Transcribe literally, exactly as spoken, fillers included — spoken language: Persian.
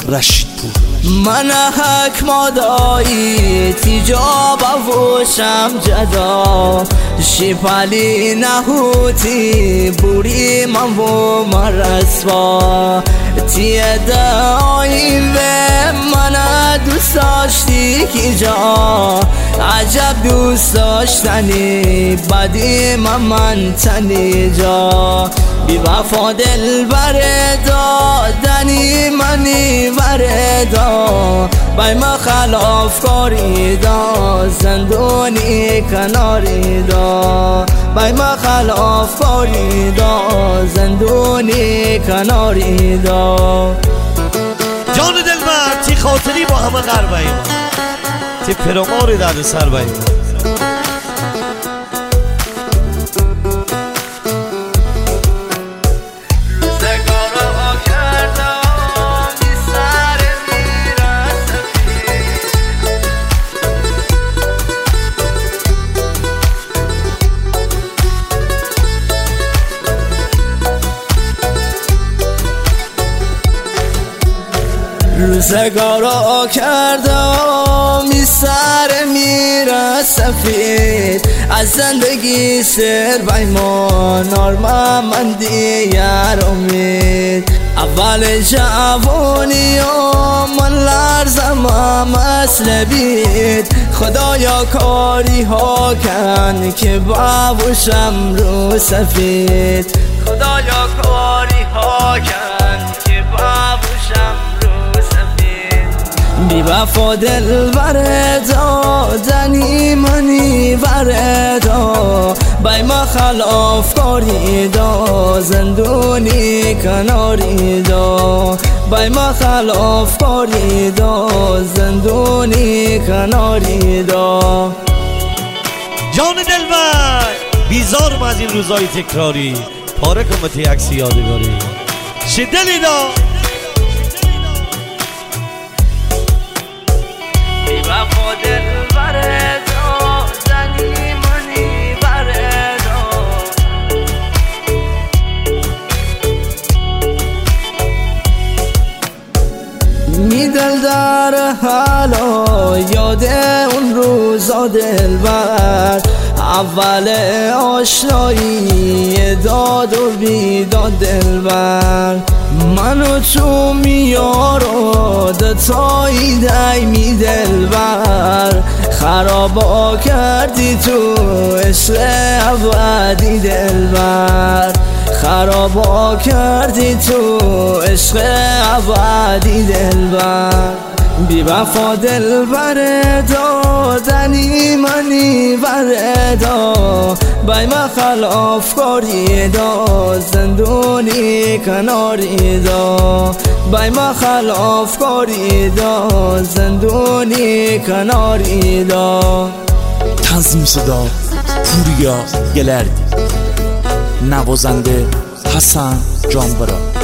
رشید پور. من حک مادایی تیجا بوشم جدا شیپالی نهوتی بوری من و مرسوا تیه دایی به من دوست داشتی کی جا عجب دوست داشتنی بدی من من تنی جا بی وفا دل دادنی منی وردا بای ما خلاف کاری دا زندونی کناری دا بای ما خلاف کاری دا زندونی کناری دا. جان دلبر تی خاطری با همه غربه ایم تی پرماری درد سر باییم روزگارا کردم می سر میره سفید از زندگی سر بیمان آرما من دیگر امید اول جوانی من لرزم مثل بید خدایا کاری ها کن که بابوشم رو سفید خدایا کاری ها کن که بابوشم بی وفا دل وردا دنی منی وردا بای ما خلاف کاری دا زندونی کناری دا بای ما خلاف کاری دا زندونی کناری دا. جان دلبر بیزارم از این روزای تکراری پاره کن تی عکس یادگاری شدلی دا وفا دل وردا زنی منی وردا می دل در حالا یاد اون روزا دلبر اول آشنایی داد و بیداد دلبر منو تو میارو دتایی دایمی دلبر خرابا کردی تو عشق ابدی دلبر خرابا کردی تو عشق ابدی دلبر بی وفا دل دادنی منی وردا بای ما خلاف کاری دا زندونی کناری دا بای ما خلاف کاری دا زندونی کناری دا. تنظیم صدا پوریا گلردی، نوازنده حسن جانبرا.